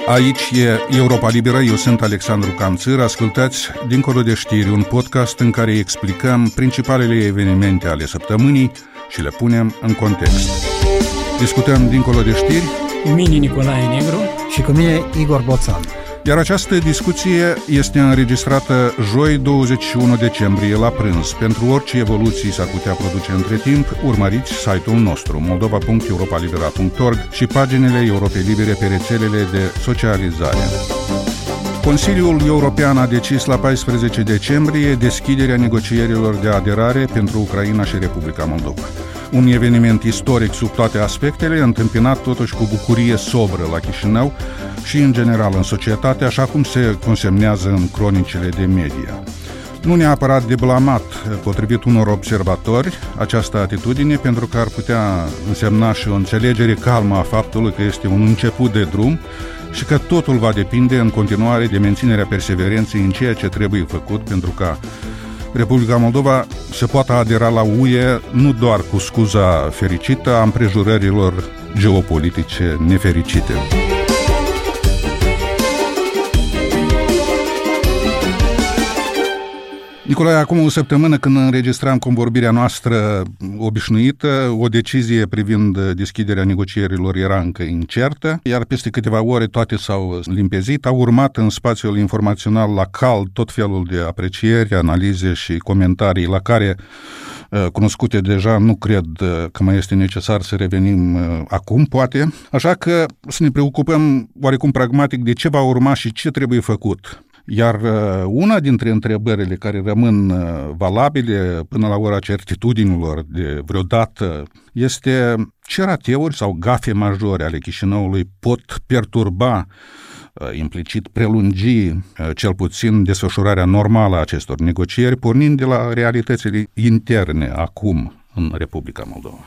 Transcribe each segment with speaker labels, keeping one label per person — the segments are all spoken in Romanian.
Speaker 1: Aici e Europa Liberă, eu sunt Alexandru Canțăr. Ascultați Dincolo de știri, un podcast în care explicăm principalele evenimente ale săptămânii și le punem în context. Discutăm Dincolo de știri
Speaker 2: cu mine Nicolae Negru
Speaker 3: și cu mine Igor Boțan.
Speaker 1: Iar această discuție este înregistrată joi 21 decembrie la prânz. Pentru orice evoluții s-ar putea produce între timp, urmăriți site-ul nostru moldova.europalibera.org și paginile Europei Libere pe rețelele de socializare. Consiliul European a decis la 14 decembrie deschiderea negocierilor de aderare pentru Ucraina și Republica Moldova. Un eveniment istoric sub toate aspectele, întâmpinat totuși cu bucurie sobră la Chișinău și în general în societate, așa cum se consemnează în cronicile de media. Nu neapărat de blamat, potrivit unor observatori, această atitudine, pentru că ar putea însemna și o înțelegere calmă a faptului că este un început de drum și că totul va depinde în continuare de menținerea perseverenței în ceea ce trebuie făcut pentru ca Republica Moldova se poate adera la UE nu doar cu scuza fericită a împrejurărilor geopolitice nefericite. Nicolae, acum o săptămână când înregistram convorbirea noastră obișnuită, o decizie privind deschiderea negocierilor era încă incertă, iar peste câteva ore toate s-au limpezit. Au urmat în spațiul informațional la cald tot felul de aprecieri, analize și comentarii la care, cunoscute deja, nu cred că mai este necesar să revenim acum, poate. Așa că să ne preocupăm oarecum pragmatic de ce va urma și ce trebuie făcut. Iar una dintre întrebările care rămân valabile până la ora certitudinilor de vreodată este ce rateuri sau gafe majore ale Chișinăului pot perturba, implicit prelungi cel puțin desfășurarea normală a acestor negocieri, pornind de la realitățile interne acum în Republica Moldova.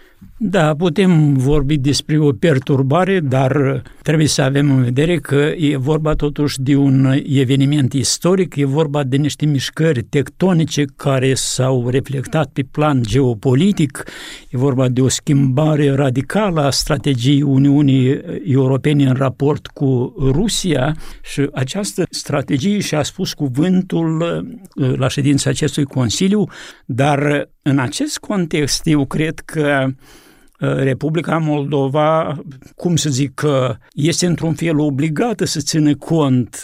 Speaker 2: Da, putem vorbi despre o perturbare, dar trebuie să avem în vedere că e vorba totuși de un eveniment istoric, e vorba de niște mișcări tectonice care s-au reflectat pe plan geopolitic, e vorba de o schimbare radicală a strategiei Uniunii Europene în raport cu Rusia și această strategie și-a spus cuvântul la ședința acestui Consiliu, dar în acest context eu cred că Republica Moldova, cum să zic, este într-un fel obligată să țină cont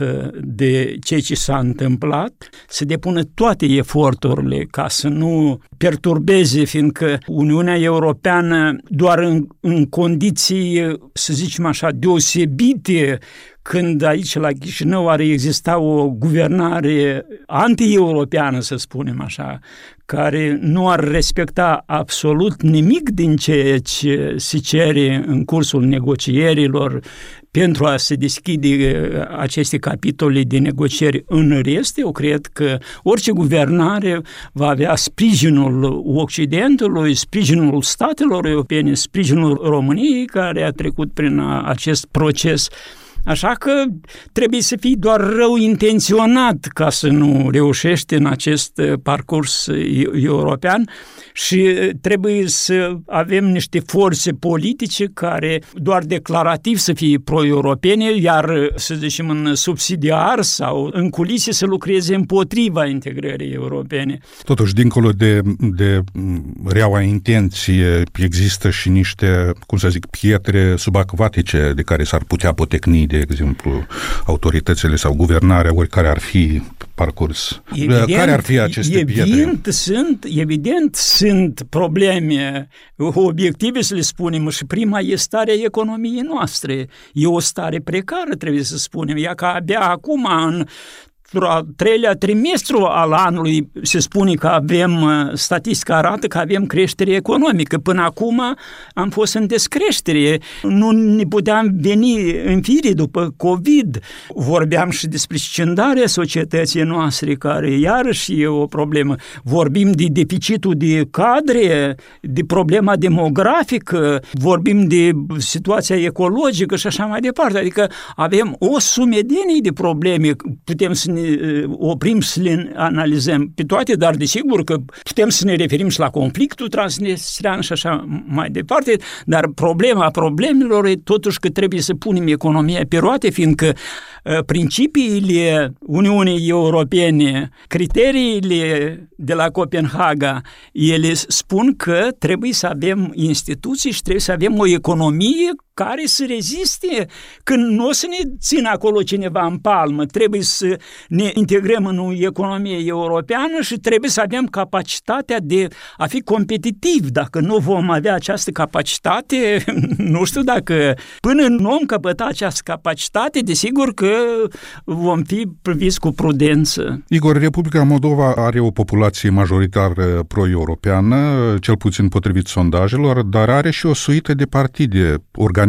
Speaker 2: de ceea ce s-a întâmplat, să depună toate eforturile ca să nu perturbeze, fiindcă Uniunea Europeană doar în condiții, să zicem așa, deosebite, când aici la Chișinău ar exista o guvernare anti-europeană, să spunem așa, care nu ar respecta absolut nimic din ceea ce se cere în cursul negocierilor pentru a se deschide aceste capitole de negocieri în rest, eu cred că orice guvernare va avea sprijinul Occidentului, sprijinul statelor europene, sprijinul României, care a trecut prin acest proces. Așa că trebuie să fii doar rău intenționat ca să nu reușești în acest parcurs european și trebuie să avem niște forțe politice care doar declarativ să fie pro-europene, iar, să zicem, în subsidiar sau în culise să lucreze împotriva integrării europene.
Speaker 1: Totuși, dincolo de reaua intenție, există și niște, cum să zic, pietre subacvatice de care s-ar putea potecni, de exemplu, autoritățile sau guvernarea, oricare ar fi parcurs. Care ar fi aceste pietre?
Speaker 2: Evident, sunt probleme obiective, să le spunem, și prima e starea economiei noastre. E o stare precară, trebuie să spunem. Ea că abia acum, în al treilea trimestru al anului se spune că avem, statistica arată că avem creștere economică. Până acum am fost în descreștere. Nu ne puteam veni în fire după COVID. Vorbeam și despre scindarea societății noastre, care iarăși e o problemă. Vorbim de deficitul de cadre, de problema demografică, vorbim de situația ecologică și așa mai departe. Adică avem o sumedenie de probleme. Putem să ne oprim să le analizăm pe toate, dar desigur că putem să ne referim și la conflictul transnistrean și așa mai departe, dar problema problemelor e totuși că trebuie să punem economia pe roate, fiindcă principiile Uniunii Europene, criteriile de la Copenhaga, ele spun că trebuie să avem instituții și trebuie să avem o economie care să reziste când nu o să ne țină acolo cineva în palmă. Trebuie să ne integrăm în o economie europeană și trebuie să avem capacitatea de a fi competitiv. Dacă nu vom avea această capacitate, nu știu dacă până nu vom căpăta această capacitate, desigur că vom fi priviți cu prudență.
Speaker 1: Igor, Republica Moldova are o populație majoritar pro-europeană, cel puțin potrivit sondajelor, dar are și o suită de partide, organisme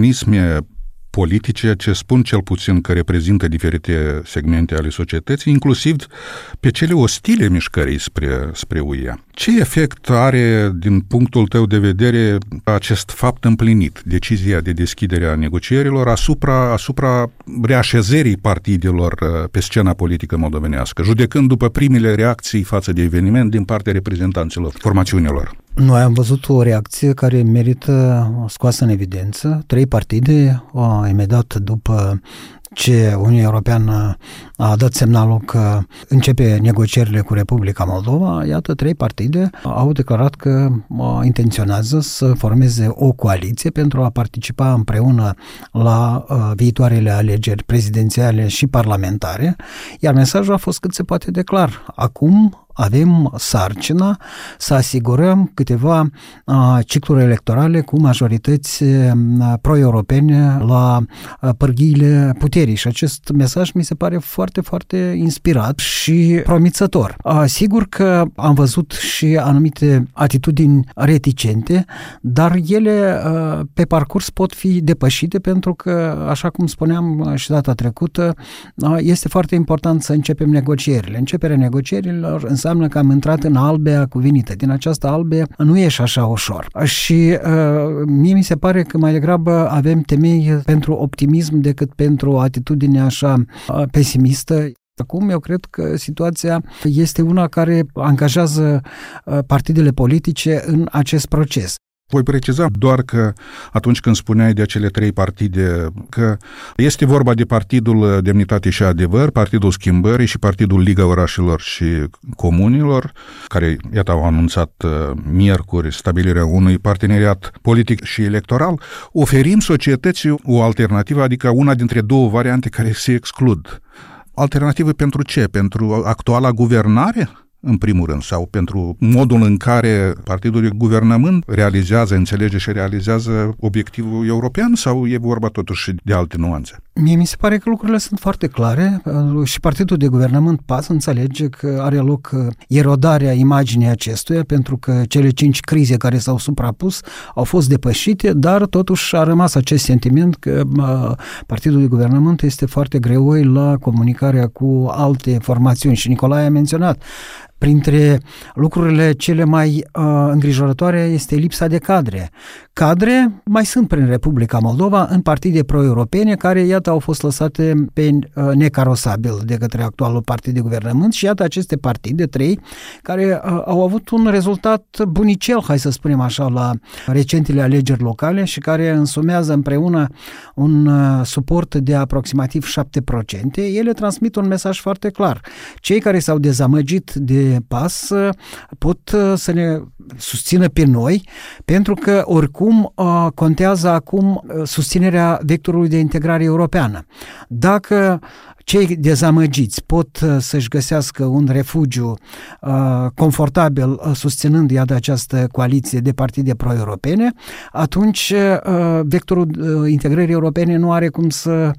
Speaker 1: politice ce spun cel puțin că reprezintă diferite segmente ale societății, inclusiv pe cele ostile mișcării spre UE. Ce efect are, din punctul tău de vedere, acest fapt împlinit, decizia de deschidere a negocierilor asupra reașezării partidelor pe scena politică moldovenească, judecând după primele reacții față de eveniment din partea reprezentanților formațiunilor?
Speaker 3: Noi am văzut o reacție care merită scoasă în evidență. 3 partide, imediat după ce Uniunea Europeană a dat semnalul că începe negocierile cu Republica Moldova, iată, 3 partide au declarat că intenționează să formeze o coaliție pentru a participa împreună la viitoarele alegeri prezidențiale și parlamentare, iar mesajul a fost cât se poate de clar. Acum avem sarcina să asigurăm câteva cicluri electorale cu majorități pro-europene la pârghiile puterii și acest mesaj mi se pare foarte, foarte inspirat și promițător. Sigur că am văzut și anumite atitudini reticente, dar ele pe parcurs pot fi depășite pentru că, așa cum spuneam și data trecută, este foarte important să începem negocierile. Începerea negocierilor înseamnă că am intrat în albea cuvenită. Din această albe nu ieși așa ușor. Și mie mi se pare că mai degrabă avem temei pentru optimism decât pentru o atitudine așa pesimistă. Acum eu cred că situația este una care angajează partidele politice în acest proces.
Speaker 1: Voi preciza doar că atunci când spuneai de acele 3 partide, că este vorba de Partidul Demnitate și Adevăr, Partidul Schimbării și Partidul Liga Orașelor și Comunilor, care, iată, au anunțat miercuri stabilirea unui parteneriat politic și electoral, oferim societății o alternativă, adică una dintre 2 variante care se exclud. Alternativă pentru ce? Pentru actuala guvernare? În primul rând, sau pentru modul în care partidul de guvernământ înțelege și realizează obiectivul european, sau e vorba totuși de alte nuanțe?
Speaker 3: Mie mi se pare că lucrurile sunt foarte clare și partidul de guvernământ PAS înțelege că are loc erodarea imaginii acestuia, pentru că cele 5 crize care s-au suprapus au fost depășite, dar totuși a rămas acest sentiment că partidul de guvernământ este foarte greoi la comunicarea cu alte formațiuni și Nicolae a menționat. Printre lucrurile cele mai îngrijorătoare este lipsa de cadre. Cadre mai sunt prin Republica Moldova în partide pro-europene care, iată, au fost lăsate pe necarosabil de către actualul partid de guvernământ și iată aceste partide, 3, care au avut un rezultat bunicel, hai să spunem așa, la recentele alegeri locale și care însumează împreună un suport de aproximativ 7%. Ele transmit un mesaj foarte clar. Cei care s-au dezamăgit de PAS pot să ne susțină pe noi, pentru că oricum contează acum susținerea vectorului de integrare europeană. Dacă cei dezamăgiți pot să-și găsească un refugiu confortabil susținând, iată, această coaliție de partide pro-europene, atunci vectorul integrării europene nu are cum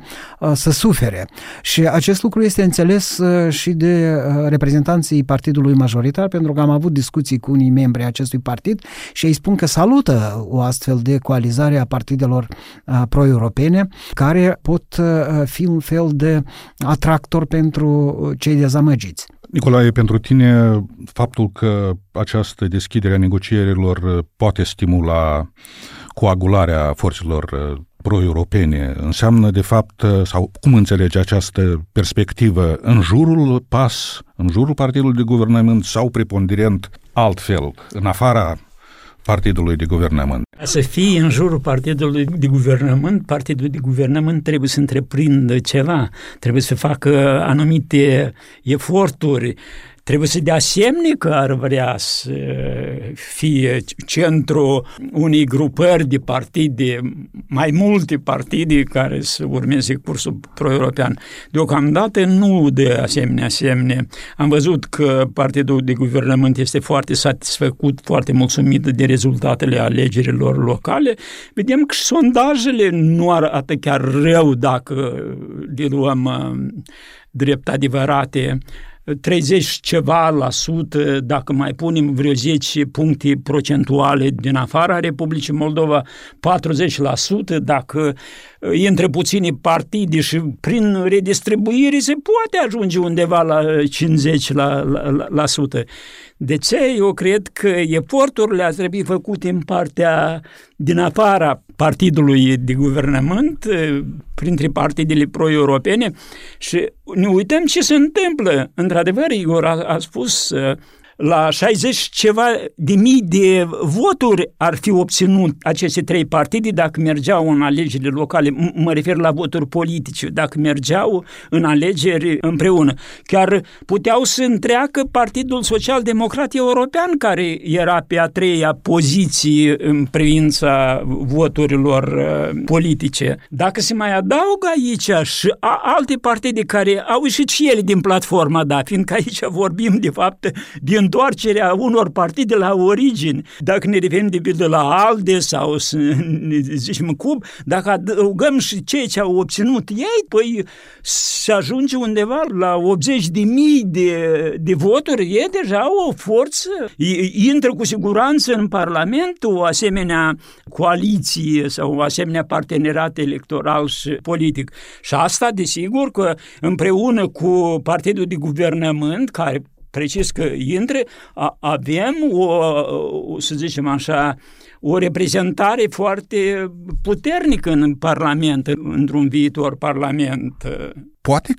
Speaker 3: să sufere. Și acest lucru este înțeles și de reprezentanții partidului majoritar, pentru că am avut discuții cu unii membri acestui partid și ei spun că salută o astfel de coalizare a partidelor pro-europene, care pot fi un fel de atractor pentru cei dezamăgiți.
Speaker 1: Nicolae, pentru tine, faptul că această deschidere a negocierilor poate stimula coagularea forțelor pro-europene înseamnă de fapt, sau cum înțelege această perspectivă, în jurul PAS, în jurul partidului de guvernământ sau preponderent altfel, în afara partidului de guvernământ?
Speaker 2: Să fie în jurul partidului de guvernământ, partidul de guvernământ trebuie să întreprindă ceva, trebuie să facă anumite eforturi, trebuie să dea semne că ar vrea să fie centru unei grupări de partide, mai multe partide care să urmeze cursul pro-european. Deocamdată nu dă asemenea semne. Am văzut că partidul de guvernământ este foarte satisfăcut, foarte mulțumit de rezultatele alegerilor locale. Vedem că și sondajele nu arată chiar rău dacă le luăm drept adevărate. 30 ceva la sută, dacă mai punem vreo 10 puncte procentuale din afara Republicii Moldova, 40%, dacă intră puține partide și prin redistribuire se poate ajunge undeva la 50%. De ce? Eu cred că eforturile ar trebui făcute în partea din afara partidului de guvernământ, printre partidele pro-europene, și ne uităm ce se întâmplă. Într-adevăr, Igor a spus, la 60 ceva de mii de voturi ar fi obținut aceste trei partide dacă mergeau în alegerile locale, mă refer la voturi politice, dacă mergeau în alegeri împreună. Chiar puteau să întreacă Partidul Social-Democrat European, care era pe a treia poziție în privința voturilor politice. Dacă se mai adaugă aici și alte partide care au ieșit și ele din platforma, da, fiindcă aici vorbim de fapt din întoarcerea unor partide la origini. Dacă ne referim de pildă la ALDE sau să ne zicem cum, dacă adăugăm și ceea ce au obținut ei, păi se ajunge undeva la 80.000 de voturi, e deja o forță. Intră cu siguranță în Parlament o asemenea coaliție sau o asemenea parteneriat electoral și politic. Și asta, desigur, că împreună cu partidul de guvernământ, care precis că intră, avem să zicem așa, o reprezentare foarte puternică în Parlament, într-un viitor Parlament.
Speaker 1: Poate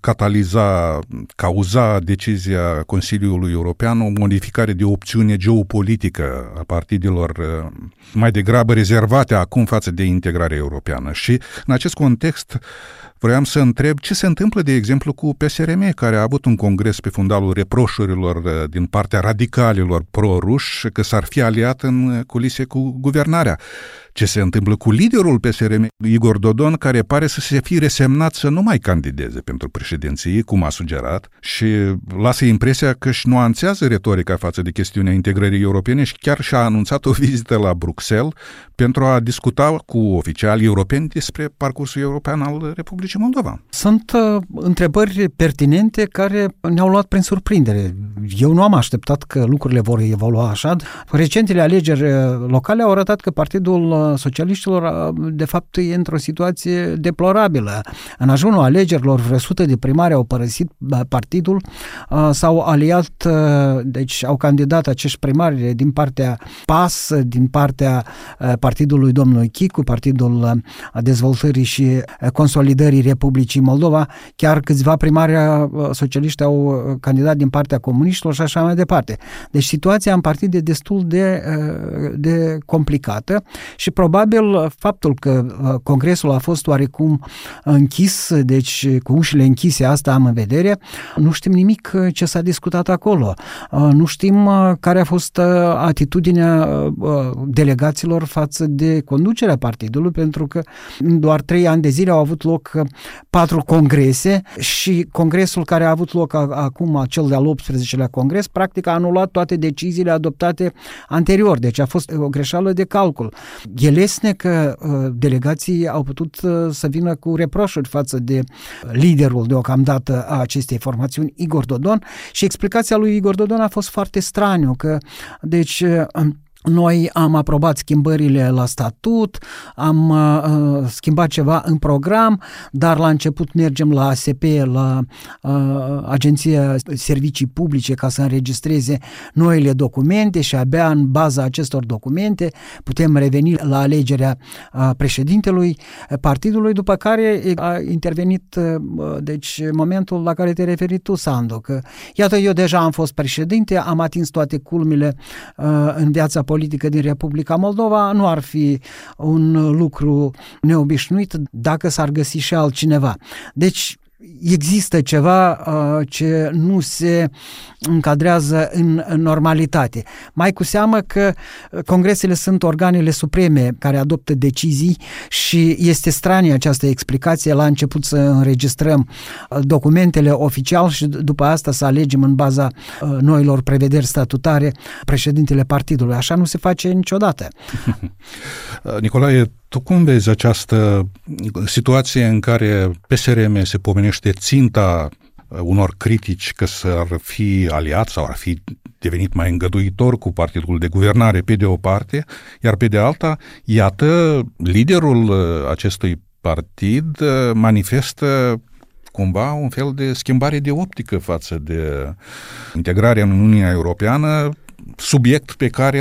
Speaker 1: cauza decizia Consiliului European o modificare de opțiune geopolitică a partidelor mai degrabă rezervate acum față de integrarea europeană. Și în acest context vreau să întreb ce se întâmplă, de exemplu, cu PSRM, care a avut un congres pe fundalul reproșurilor din partea radicalilor pro-ruși că s-ar fi aliat în culise cu guvernarea. Ce se întâmplă cu liderul PSRM, Igor Dodon, care pare să se fi resemnat să nu mai candideze pentru președinție, cum a sugerat, și lasă impresia că își nuanțează retorica față de chestiunea integrării europene și chiar și-a anunțat o vizită la Bruxelles pentru a discuta cu oficialii europeni despre parcursul european al Republicii Moldova.
Speaker 3: Sunt întrebări pertinente care ne-au luat prin surprindere. Eu nu am așteptat că lucrurile vor evolua așa. Recentele alegeri locale au arătat că Partidul Socialiștilor, de fapt, e într-o situație deplorabilă. În ajunul alegerilor, vreo 100 de primari au părăsit partidul, s-au aliat, deci au candidat acești primari din partea PAS, din partea partidului domnului Chicu, Partidul Dezvoltării și Consolidării Republicii Moldova, chiar câțiva primari socialiști au candidat din partea comuniștilor și așa mai departe. Deci situația în partid e destul de complicată și probabil faptul că congresul a fost oarecum închis, deci cu ușile închise, asta am în vedere, nu știm nimic ce s-a discutat acolo. Nu știm care a fost atitudinea delegaților față de conducerea partidului, pentru că în doar 3 ani de zile au avut loc 4 congrese și congresul care a avut loc acum, cel de-al 18-lea congres, practic a anulat toate deciziile adoptate anterior, deci a fost o greșeală de calcul. E lesne că delegații au putut să vină cu reproșuri față de liderul deocamdată a acestei formațiuni, Igor Dodon, și explicația lui Igor Dodon a fost foarte straniu, că deci Noi am aprobat schimbările la statut, am schimbat ceva în program, dar la început mergem la ASP, la Agenția Servicii Publice, ca să înregistreze noile documente și abia în baza acestor documente putem reveni la alegerea președintelui partidului, după care a intervenit deci momentul la care te referi tu, Sandu, că iată, eu deja am fost președinte, am atins toate culmile în viața politică din Republica Moldova, nu ar fi un lucru neobișnuit dacă s-ar găsi și altcineva. Deci există ceva ce nu se încadrează în normalitate. Mai cu seamă că congresele sunt organele supreme care adoptă decizii și este stranie această explicație, la început să înregistrăm documentele oficial și după asta să alegem în baza noilor prevederi statutare președintele partidului. Așa nu se face niciodată.
Speaker 1: Nicolae, tu cum vezi această situație în care PSRM se pomenește ținta unor critici că s-ar fi aliat sau ar fi devenit mai îngăduitor cu partidul de guvernare pe de o parte, iar pe de alta, iată, liderul acestui partid manifestă cumva un fel de schimbare de optică față de integrarea în Uniunea Europeană, subiect pe care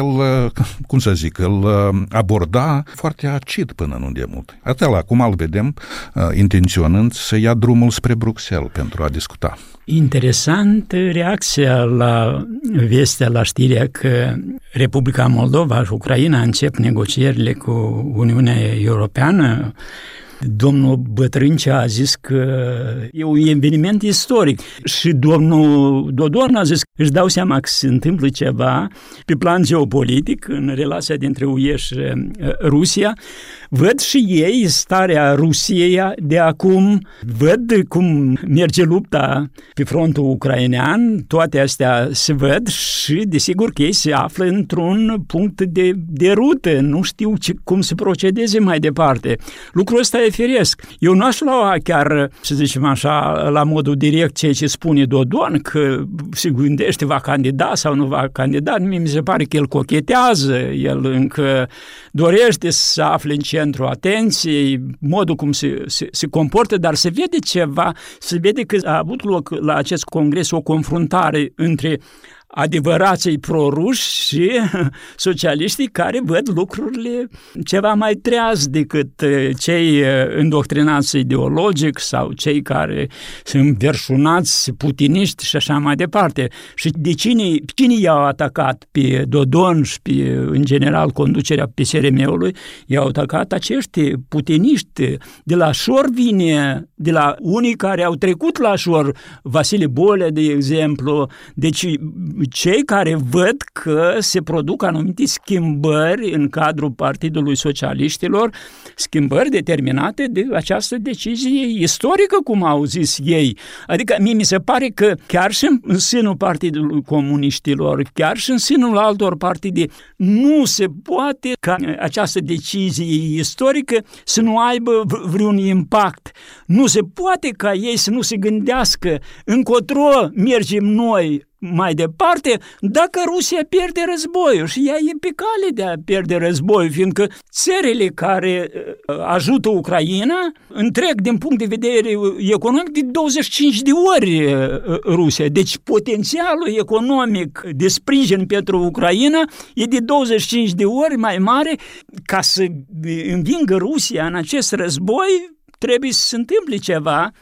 Speaker 1: îl aborda foarte acid până nu de mult. Atât acum îl vedem intenționând să ia drumul spre Bruxelles pentru a discuta.
Speaker 2: Interesant reacția la vestea, la știrea că Republica Moldova și Ucraina încep negocierile cu Uniunea Europeană. Domnul Bătrâncea a zis că e un eveniment istoric și domnul Dodon a zis că își dau seama că se întâmplă ceva pe plan geopolitic în relația dintre UE și Rusia. Văd și ei starea Rusiei de acum, văd cum merge lupta pe frontul ucrainean, toate astea se văd și desigur că ei se află într-un punct de rută, nu știu cum să procedeze mai departe. Lucrul ăsta e firesc. Eu nu aș lua chiar, să zicem așa, la modul direct ceea ce spune Dodon, că se gândește va candida sau nu va candida. Mie mi se pare că el cochetează, el încă dorește să se afle în centru atenției, modul cum se comportă, dar se vede ceva, se vede că a avut loc la acest congres o confruntare între adevărații proruși și socialiștii care văd lucrurile ceva mai treaz decât cei îndoctrinați ideologic sau cei care sunt înverșunați putiniști și așa mai departe. Și de cine i-au atacat pe Dodon și în general conducerea PSRM-ului? I-au atacat acești putiniști. De la șor vine, de la unii care au trecut la șor, Vasile Bolea, de exemplu, deci cei care văd că se produc anumite schimbări în cadrul Partidului Socialiștilor, schimbări determinate de această decizie istorică, cum au zis ei. Adică mie mi se pare că chiar și în sânul Partidului Comuniștilor, chiar și în sânul altor partide, nu se poate ca această decizie istorică să nu aibă vreun impact. Nu se poate ca ei să nu se gândească încotro mergem noi mai departe, dacă Rusia pierde războiul și ea e pe cale de a pierde războiul, fiindcă țările care ajută Ucraina întreg din punct de vedere economic de 25 de ori Rusia. Deci potențialul economic de sprijin pentru Ucraina e de 25 de ori mai mare. Ca să învingă Rusia în acest război, trebuie să se întâmple ceva.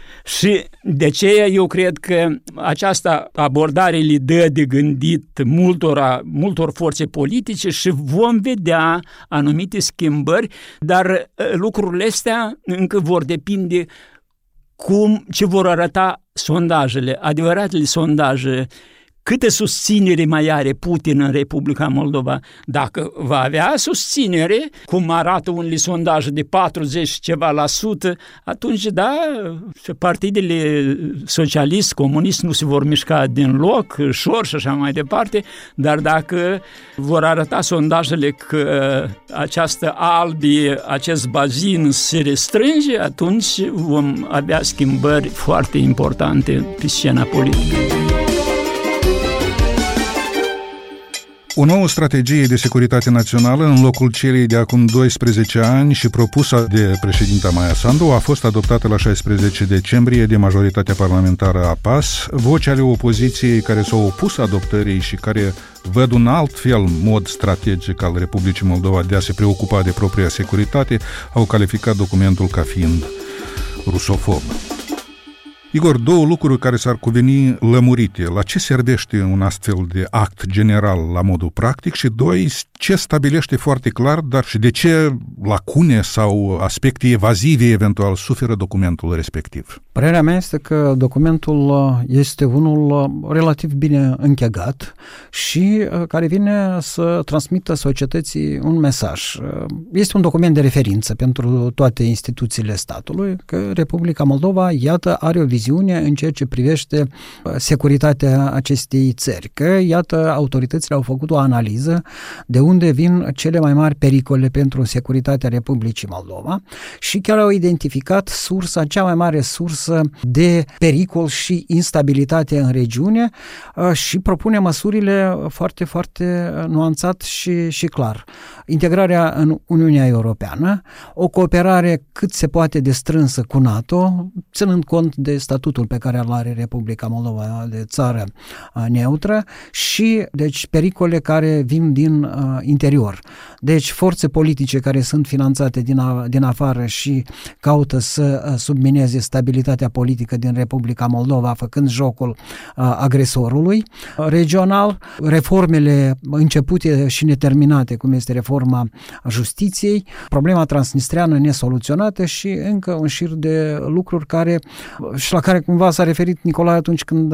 Speaker 2: Și de aceea eu cred că această abordare le dă de gândit multor forțe politice și vom vedea anumite schimbări, dar lucrurile astea încă vor depinde ce vor arăta sondajele, adevăratele sondaje. Câtă susținere mai are Putin în Republica Moldova? Dacă va avea susținere, cum arată unele sondaje de 40 ceva la sută, atunci, da, partidele socialist, comunist nu se vor mișca din loc, șor și așa mai departe, dar dacă vor arăta sondajele că această albie, acest bazin se restrânge, atunci vom avea schimbări foarte importante pe scena politică.
Speaker 1: O nouă strategie de securitate națională, în locul celei de acum 12 ani și propusă de președinta Maia Sandu, a fost adoptată la 16 decembrie de majoritatea parlamentară a PAS. Voci ale opoziției care s-au opus adoptării și care văd un alt mod strategic al Republicii Moldova de a se preocupa de propria securitate, au calificat documentul ca fiind rusofob. Igor, două lucruri care s-ar cuveni lămurite. La ce servește un astfel de act general la modul practic și, doi, ce stabilește foarte clar, dar și de ce lacune sau aspecte evazive eventual suferă documentul respectiv?
Speaker 3: Părerea mea este că documentul este unul relativ bine închegat și care vine să transmită societății un mesaj. Este un document de referință pentru toate instituțiile statului, că Republica Moldova, iată, are o viziune în ceea ce privește securitatea acestei țări. Că, iată, autoritățile au făcut o analiză de unde vin cele mai mari pericole pentru securitatea Republicii Moldova și chiar au identificat cea mai mare sursă de pericol și instabilitate în regiune și propune măsurile foarte, foarte nuanțat și clar. Integrarea în Uniunea Europeană, o cooperare cât se poate de strânsă cu NATO, ținând cont de statutul pe care îl are Republica Moldova de țară neutră și, deci, pericole care vin din interior. Deci, forțe politice care sunt finanțate din afară și caută să submineze stabilitatea politică din Republica Moldova, făcând jocul agresorului regional, reformele începute și neterminate, cum este reforma justiției, problema transnistreană nesoluționată și încă un șir de lucruri și la care cumva s-a referit Nicolae atunci când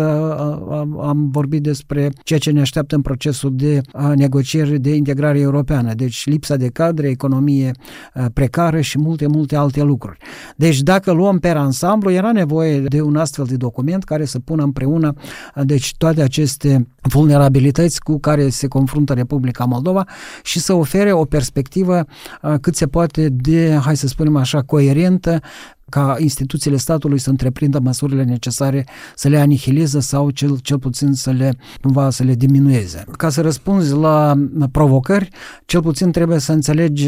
Speaker 3: am vorbit despre ceea ce ne așteaptă în procesul de negocieri de integrare europeană. Deci lipsa de cadre, economie precară și multe, multe alte lucruri. Deci dacă luăm per ansamblu, era nevoie de un astfel de document care să pună împreună deci toate aceste vulnerabilități cu care se confruntă Republica Moldova și să ofere o perspectivă cât se poate de, hai să spunem așa, coerentă, ca instituțiile statului să întreprindă măsurile necesare să le anihileze sau cel puțin să le diminueze. Ca să răspunzi la provocări, cel puțin trebuie să înțelegi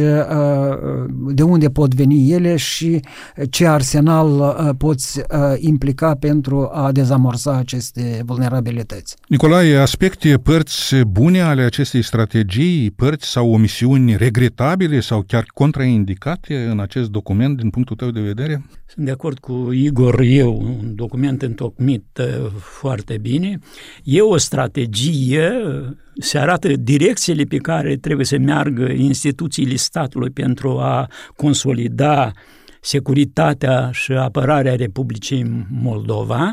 Speaker 3: de unde pot veni ele și ce arsenal poți implica pentru a dezamorsa aceste vulnerabilități.
Speaker 1: Nicolae, aspecte, părți bune ale acestei strategii, părți sau omisiuni regretabile sau chiar contraindicate în acest document din punctul tău de vedere?
Speaker 2: Sunt de acord cu Igor, un document întocmit foarte bine. E o strategie, se arată direcțiile pe care trebuie să meargă instituțiile statului pentru a consolida securitatea și apărarea Republicii Moldova.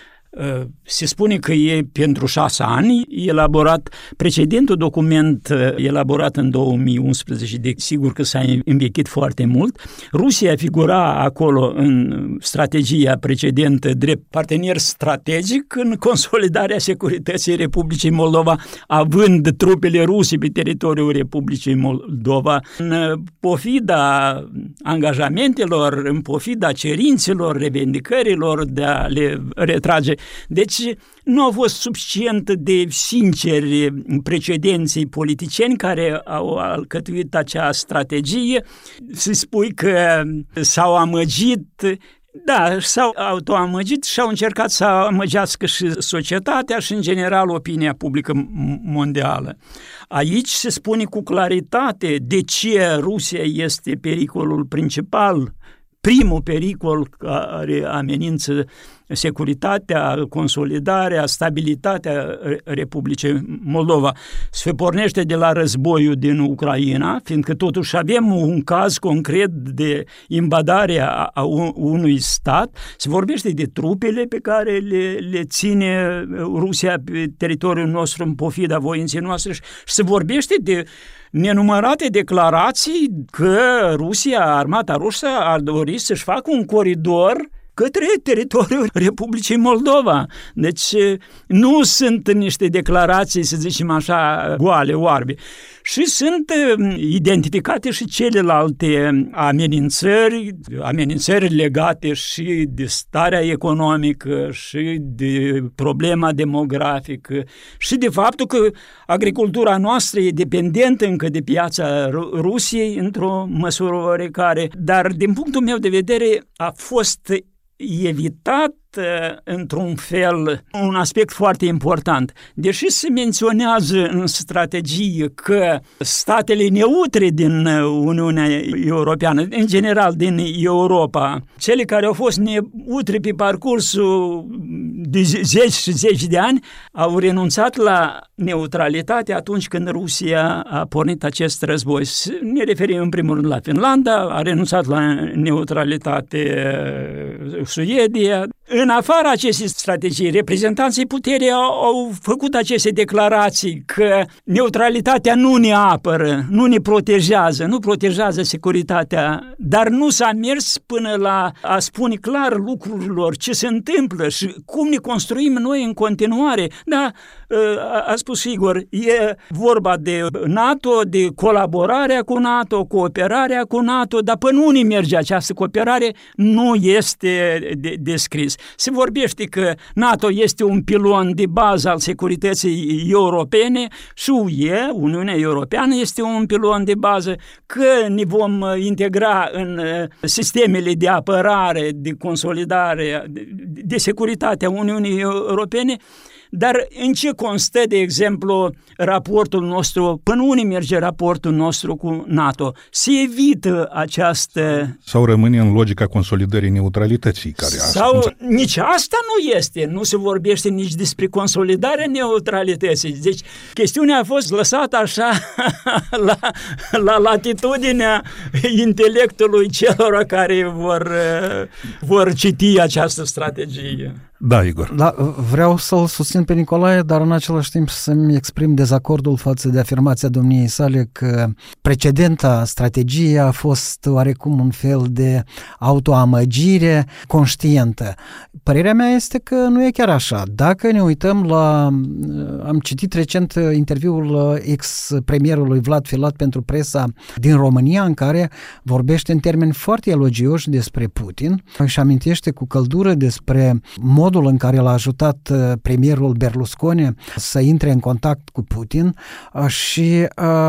Speaker 2: Se spune că e pentru 6 ani, elaborat precedentul document elaborat în 2011, sigur că s-a învechit foarte mult. Rusia figura acolo în strategia precedentă drept partener strategic în consolidarea securității Republicii Moldova, având trupele ruse pe teritoriul Republicii Moldova. În pofida angajamentelor, în pofida cerințelor, revendicărilor de a le retrage. Deci nu au fost suficient de sinceri precedenții politicieni care au alcătuit acea strategie. Să spui că s-au amăgit, da, s-au autoamăgit și au încercat să amăgească și societatea și, în general, opinia publică mondială. Aici se spune cu claritate de ce Rusia este pericolul principal, primul pericol care amenință securitatea, consolidarea, stabilitatea Republicii Moldova. Se pornește de la războiul din Ucraina, fiindcă totuși avem un caz concret de invadare a unui stat. Se vorbește de trupele pe care le ține Rusia pe teritoriul nostru în pofida voinței noastre și se vorbește de nenumărate declarații că Rusia, armata rusă, ar dori să-și facă un coridor către teritoriul Republicii Moldova. Deci nu sunt niște declarații, să zicem așa, goale, oarbe. Și sunt identificate și celelalte amenințări legate și de starea economică și de problema demografică și de faptul că agricultura noastră e dependentă încă de piața Rusiei într-o măsură oarecare, dar din punctul meu de vedere a fost evitat într-un fel un aspect foarte important. Deși se menționează în strategie că statele neutre din Uniunea Europeană, în general din Europa, cele care au fost neutre pe parcursul de zeci și zeci de ani, au renunțat la neutralitate atunci când Rusia a pornit acest război. Ne referim în primul rând la Finlanda, a renunțat la neutralitate Suedia. În afara acestei strategii, reprezentanții puterii au făcut aceste declarații că neutralitatea nu ne apără, nu ne protejează, nu protejează securitatea, dar nu s-a mers până la a spune clar lucrurilor ce se întâmplă și cum ne construim noi în continuare. Da, a spus Igor, e vorba de NATO, de colaborarea cu NATO, cooperarea cu NATO, dar până unde merge această cooperare nu este descris. Se vorbește că NATO este un pilon de bază al securității europene și UE, Uniunea Europeană, este un pilon de bază, că ne vom integra în sistemele de apărare, de consolidare, de securitate a Uniunii Europene. Dar în ce constă, de exemplu, raportul nostru, până unde merge raportul nostru cu NATO? Se evită această...
Speaker 1: Sau rămâne în logica consolidării neutralității?
Speaker 2: Sau nici asta nu este. Nu se vorbește nici despre consolidarea neutralității. Deci chestiunea a fost lăsată așa la latitudinea intelectului celor care vor citi această strategie.
Speaker 1: Da, Igor.
Speaker 3: Da, vreau să-l susțin pe Nicolae, dar în același timp să-mi exprim dezacordul față de afirmația domniei sale că precedenta strategie a fost oarecum un fel de autoamăgire conștientă. Părerea mea este că nu e chiar așa. Dacă ne uităm la... Am citit recent interviul ex-premierului Vlad Filat pentru presa din România, în care vorbește în termeni foarte elogioși despre Putin și amintește cu căldură despre modul în care l-a ajutat premierul Berlusconi să intre în contact cu Putin și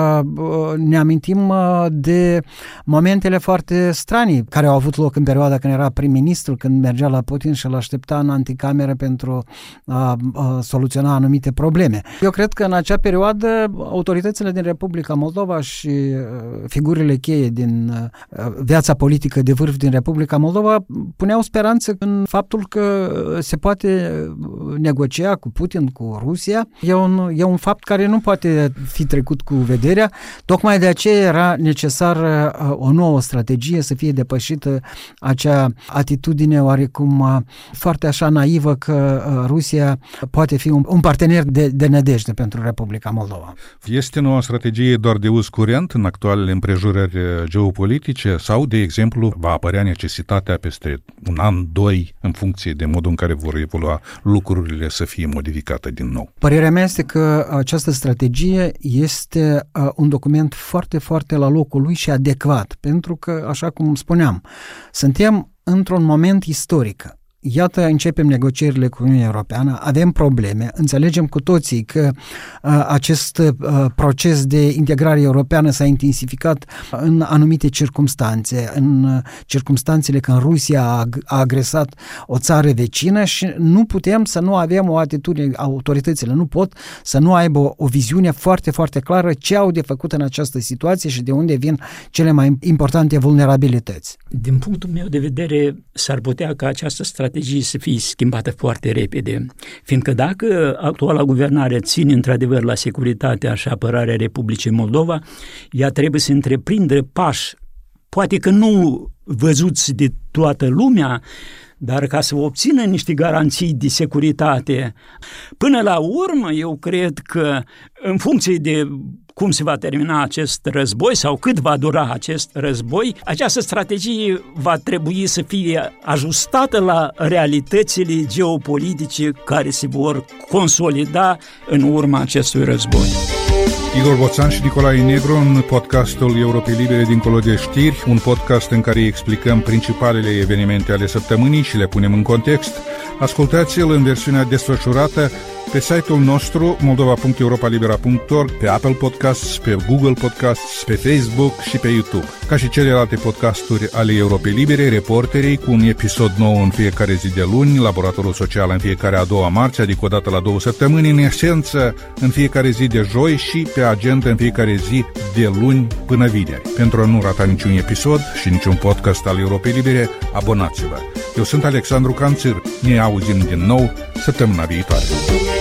Speaker 3: ne amintim de momentele foarte stranii care au avut loc în perioada când era prim-ministru, când mergea la Putin și îl aștepta în anticameră pentru a soluționa anumite probleme. Eu cred că în acea perioadă autoritățile din Republica Moldova și figurile cheie din viața politică de vârf din Republica Moldova puneau speranțe în faptul că se poate negocia cu Putin, cu Rusia. E un fapt care nu poate fi trecut cu vederea. Tocmai de aceea era necesară o nouă strategie, să fie depășită acea atitudine oarecum foarte așa naivă că Rusia poate fi un partener de nădejde pentru Republica Moldova.
Speaker 1: Este noua strategie doar de uz curent în actualele împrejurări geopolitice sau, de exemplu, va apărea necesitatea peste un an, doi, în funcție de modul în care vor evolua lucrurile, să fie modificată din nou?
Speaker 3: Părerea mea este că această strategie este un document foarte, foarte la locul lui și adecvat, pentru că, așa cum spuneam, suntem într-un moment istoric. Iată, începem negocierile cu Uniunea Europeană, avem probleme, înțelegem cu toții că acest proces de integrare europeană s-a intensificat în anumite circumstanțe, în circumstanțele când Rusia a agresat o țară vecină și nu putem să nu avem o atitudine, autoritățile nu pot să nu aibă o viziune foarte, foarte clară ce au de făcut în această situație și de unde vin cele mai importante vulnerabilități.
Speaker 2: Din punctul meu de vedere, s-ar putea ca această strategie să fie schimbată foarte repede, fiindcă dacă actuala guvernare ține într-adevăr la securitatea și apărarea Republicii Moldova, ea trebuie să întreprindă pași, poate că nu văzuți de toată lumea, dar ca să obțină niște garanții de securitate. Până la urmă, eu cred că în funcție de cum se va termina acest război sau cât va dura acest război, această strategie va trebui să fie ajustată la realitățile geopolitice care se vor consolida în urma acestui război.
Speaker 1: Igor Boțan și Nicolae Negru în podcastul Europei Libere dincolo de știri, un podcast în care explicăm principalele evenimente ale săptămânii și le punem în context. Ascultați-l în versiunea desfășurată pe site-ul nostru moldova.europalibera.org, pe Apple Podcasts, pe Google Podcasts, pe Facebook și pe YouTube. Ca și celelalte podcasturi ale Europei Libere, Reporterii, cu un episod nou în fiecare zi de luni, Laboratorul Social în fiecare a doua marți, adică o dată la 2 săptămâni, în esență în fiecare zi de joi și pe agenda în fiecare zi de luni până vineri. Pentru a nu rata niciun episod și niciun podcast al Europei Libere, abonați-vă! Eu sunt Alexandru Canțir, ne auzim din nou săptămâna viitoare.